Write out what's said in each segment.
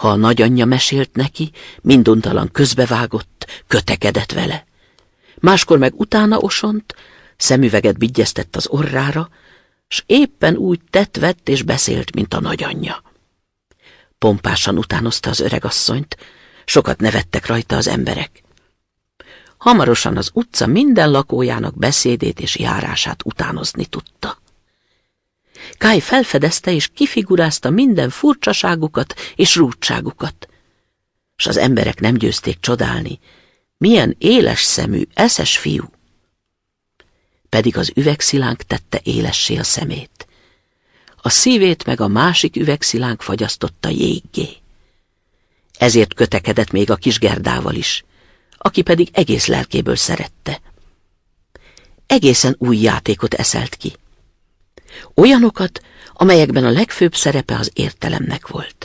Ha a nagyanyja mesélt neki, minduntalan közbevágott, kötekedett vele. Máskor meg utána osont, szemüveget bigyeztett az orrára, s éppen úgy tett-vett és beszélt, mint a nagyanyja. Pompásan utánozta az öregasszonyt, sokat nevettek rajta az emberek. Hamarosan az utca minden lakójának beszédét és járását utánozni tudta. Kay felfedezte és kifigurázta minden furcsaságukat és rúdságukat, s az emberek nem győzték csodálni, milyen éles szemű, eszes fiú. Pedig az üvegszilánk tette élessé a szemét. A szívét meg a másik üvegszilánk fagyasztotta jéggé. Ezért kötekedett még a kis Gerdával is, aki pedig egész lelkéből szerette. Egészen új játékot eszelt ki. Olyanokat, amelyekben a legfőbb szerepe az értelemnek volt.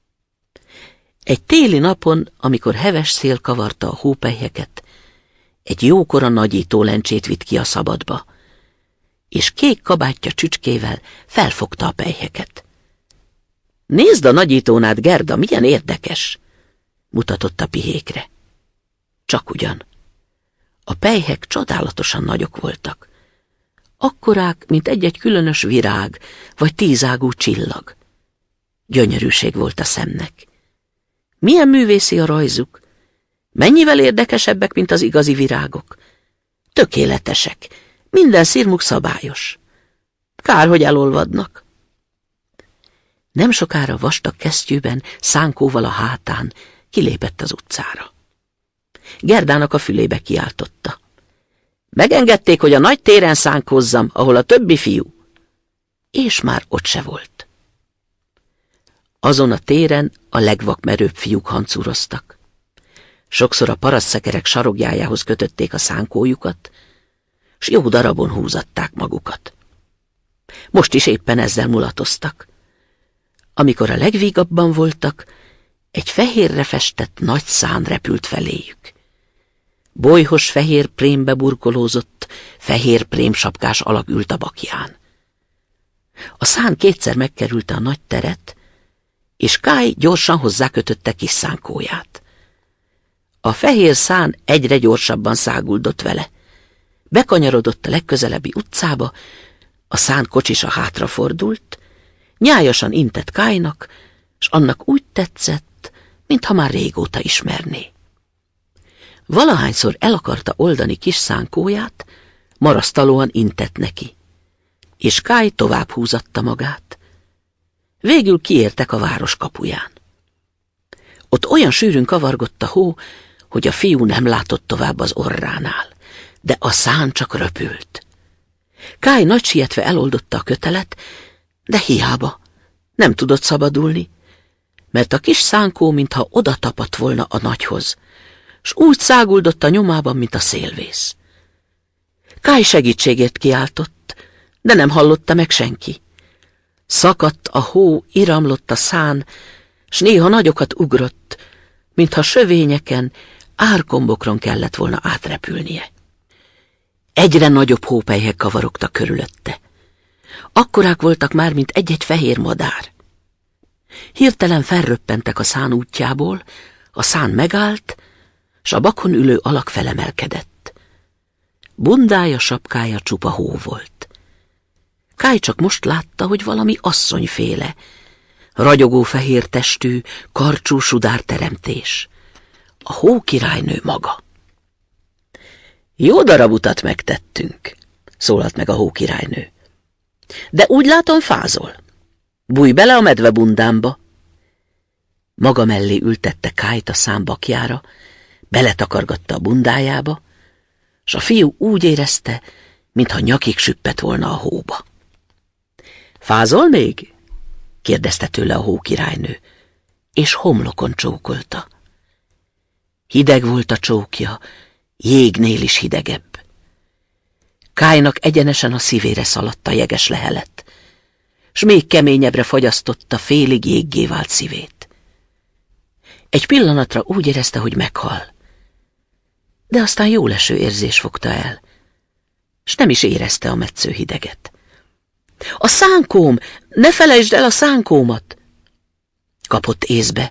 Egy téli napon, amikor heves szél kavarta a hópelyheket, egy jókora nagyító lencsét vitt ki a szabadba, és kék kabátja csücskével felfogta a pelyheket. Nézd a nagyítónát, Gerda, milyen érdekes! Mutatott a pihékre. Csak ugyan. A pelyhek csodálatosan nagyok voltak. Akkorák, mint egy-egy különös virág, vagy 10 ágú csillag. Gyönyörűség volt a szemnek. Milyen művészi a rajzuk! Mennyivel érdekesebbek, mint az igazi virágok! Tökéletesek, minden szirmuk szabályos. Kár, hogy elolvadnak. Nem sokára vastag kesztyűben, szánkóval a hátán kilépett az utcára. Gerdának a fülébe kiáltotta. Megengedték, hogy a nagy téren szánkózzam, ahol a többi fiú. És már ott se volt. Azon a téren a legvakmerőbb fiúk hancúroztak. Sokszor a parasztszekerek sarogjájához kötötték a szánkójukat, s jó darabon húzatták magukat. Most is éppen ezzel mulatoztak. Amikor a legvígabban voltak, egy fehérre festett nagy szán repült feléjük. Bolyhos fehér prémbe burkolózott, fehér prémsapkás alak ült a bakján. A szán kétszer megkerülte a nagy teret, és Kay gyorsan hozzákötötte kis szánkóját. A fehér szán egyre gyorsabban száguldott vele. Bekanyarodott a legközelebbi utcába, a szán kocsisa hátrafordult, nyájasan intett Kaynak, s annak úgy tetszett, mintha már régóta ismerné. Valahányszor el akarta oldani kis szánkóját, marasztalóan intett neki, és Kay tovább húzatta magát. Végül kiértek a város kapuján. Ott olyan sűrűn kavargott a hó, hogy a fiú nem látott tovább az orránál, de a szán csak röpült. Kay nagy sietve eloldotta a kötelet, de hiába, nem tudott szabadulni, mert a kis szánkó mintha oda tapadt volna a nagyhoz, s úgy száguldott a nyomában, mint a szélvész. Kay segítségért kiáltott, de nem hallotta meg senki. Szakadt a hó, iramlott a szán, s néha nagyokat ugrott, mintha sövényeken, árkombokron kellett volna átrepülnie. Egyre nagyobb hópelyhek kavarogtak körülötte. Akkorák voltak már, mint egy-egy fehér madár. Hirtelen felröppentek a szán útjából, a szán megállt, s a bakon ülő alak felemelkedett. Bundája, sapkája csupa hó volt. Kay csak most látta, hogy valami asszonyféle, ragyogó fehér testű, karcsú sudár teremtés. A hókirálynő maga. Jó darab utat megtettünk, szólalt meg a hókirálynő. De úgy látom, fázol. Bújj bele a medvebundámba. Maga mellé ültette Kayt a szán bakjára, beletakargatta a bundájába, s a fiú úgy érezte, mintha nyakig süppett volna a hóba. Fázol még? kérdezte tőle a hókirálynő, és homlokon csókolta. Hideg volt a csókja, jégnél is hidegebb. Kaynak egyenesen a szívére szaladt a jeges lehelet, s még keményebbre fagyasztotta félig jéggé vált szívét. Egy pillanatra úgy érezte, hogy meghal, de aztán jóleső érzés fogta el, s nem is érezte a metsző hideget. A szánkóm! Ne felejtsd el a szánkómat! Kapott észbe,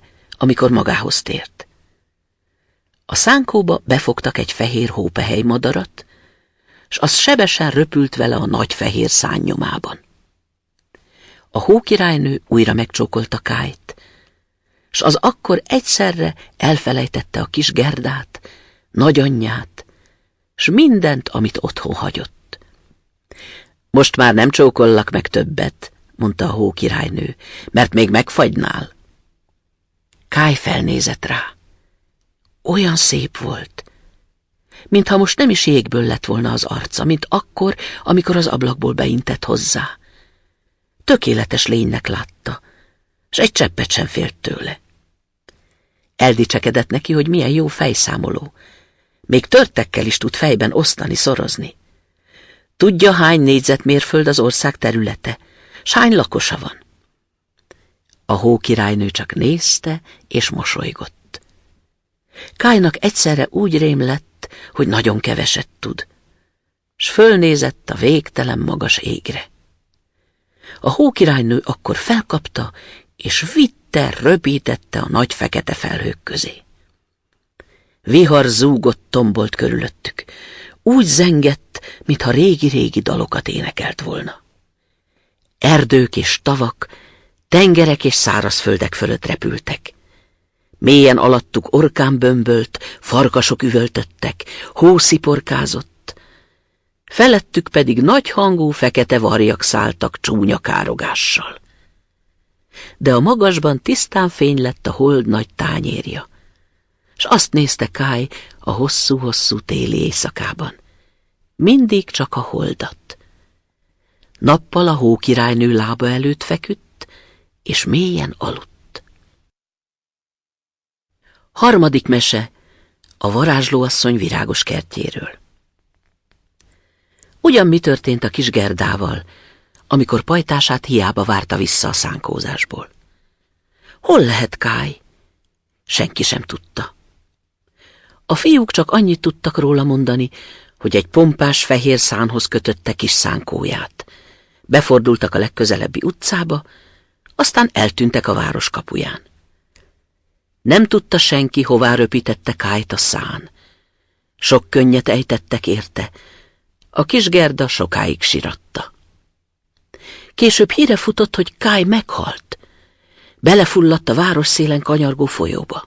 amikor magához tért. A szánkóba befogtak egy fehér hópehely madarat, s az sebesen röpült vele a nagy fehér szárny nyomában. A hókirálynő újra megcsókolta Kályt, s az akkor egyszerre elfelejtette a kis Gerdát, nagyanyját, s mindent, amit otthon hagyott. Most már nem csókollak meg többet, mondta a hókirálynő, mert még megfagynál. Kály felnézett rá. Olyan szép volt, mintha most nem is jégből lett volna az arca, mint akkor, amikor az ablakból beintett hozzá. Tökéletes lénynek látta, s egy cseppet sem félt tőle. Eldicsekedett neki, hogy milyen jó fejszámoló. Még törtekkel is tud fejben osztani, szorozni. Tudja, hány négyzetmérföld az ország területe, s hány lakosa van. A hókirálynő csak nézte és mosolygott. Kálynak egyszerre úgy rém lett, hogy nagyon keveset tud, s fölnézett a végtelen magas égre. A hókirálynő akkor felkapta, és vitte, röpítette a nagy fekete felhők közé. Vihar zúgott, tombolt körülöttük. Úgy zengett, mintha régi-régi dalokat énekelt volna. Erdők és tavak, tengerek és szárazföldek fölött repültek. Mélyen alattuk orkán bömbölt, farkasok üvöltöttek, hó sziporkázott. Felettük pedig nagyhangú fekete varjak szálltak csúnya károgással. De a magasban tisztán fény lett a hold nagy tányérja, s azt nézte Kály a hosszú-hosszú téli éjszakában. Mindig csak a holdat. Nappal a hókirálynő lába előtt feküdt, és mélyen aludt. Harmadik mese, a varázslóasszony virágos kertjéről. Ugyan mi történt a kis Gerdával, amikor pajtását hiába várta vissza a szánkózásból? Hol lehet Kály? Senki sem tudta. A fiúk csak annyit tudtak róla mondani, hogy egy pompás fehér szánhoz kötötte kis szánkóját. Befordultak a legközelebbi utcába, aztán eltűntek a város kapuján. Nem tudta senki, hová röpítette Kályt a szán. Sok könnyet ejtettek érte, a kis Gerda sokáig siratta. Később híre futott, hogy Kály meghalt. Belefulladt a város szélen kanyargó folyóba.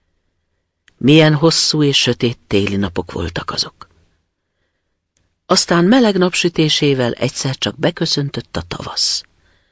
Milyen hosszú és sötét téli napok voltak azok. Aztán meleg napsütésével egyszer csak beköszöntött a tavasz.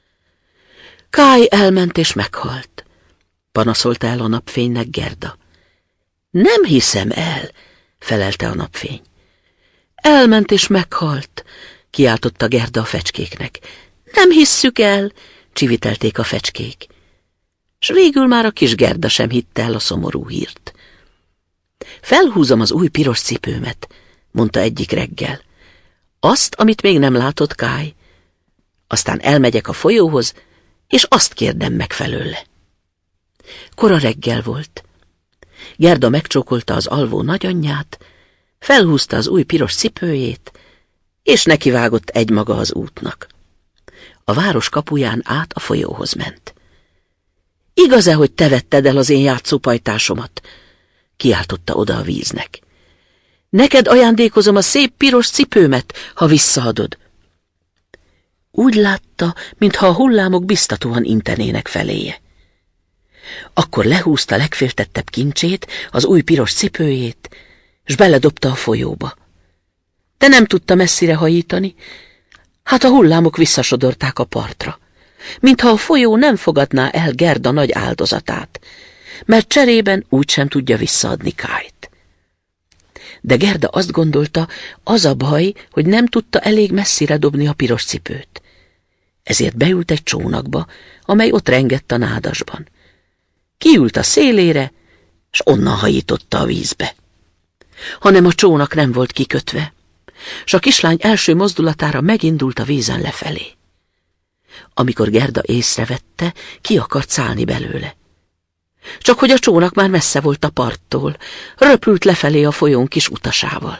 Kály elment és meghalt, panaszolta el a napfénynek Gerda. Nem hiszem el, felelte a napfény. Elment és meghalt, kiáltotta Gerda a fecskéknek. Nem hisszük el, csivitelték a fecskék. S végül már a kis Gerda sem hitte el a szomorú hírt. Felhúzom az új piros cipőmet, mondta egyik reggel. Azt, amit még nem látott Kály. Aztán elmegyek a folyóhoz, és azt kérdem meg felőle. Kora reggel volt. Gerda megcsókolta az alvó nagyanyját, felhúzta az új piros cipőjét, és nekivágott egymaga az útnak. A város kapuján át a folyóhoz ment. Igaz-e, hogy te vetted el az én játszópajtásomat? Kiáltotta oda a víznek. Neked ajándékozom a szép piros cipőmet, ha visszaadod. Úgy látta, mintha a hullámok biztatóan intenének feléje. Akkor lehúzta legféltettebb kincsét, az új piros cipőjét, s beledobta a folyóba. De nem tudta messzire hajítani, hát a hullámok visszasodorták a partra, mintha a folyó nem fogadná el Gerda nagy áldozatát, mert cserében úgysem tudja visszaadni Kályt. De Gerda azt gondolta, az a baj, hogy nem tudta elég messzire dobni a piros cipőt. Ezért beült egy csónakba, amely ott rengett a nádasban. Kiült a szélére, s onnan hajította a vízbe. Hanem a csónak nem volt kikötve, s a kislány első mozdulatára megindult a vízen lefelé. Amikor Gerda észrevette, ki akart szállni belőle. Csak hogy a csónak már messze volt a parttól, röpült lefelé a folyón kis utasával.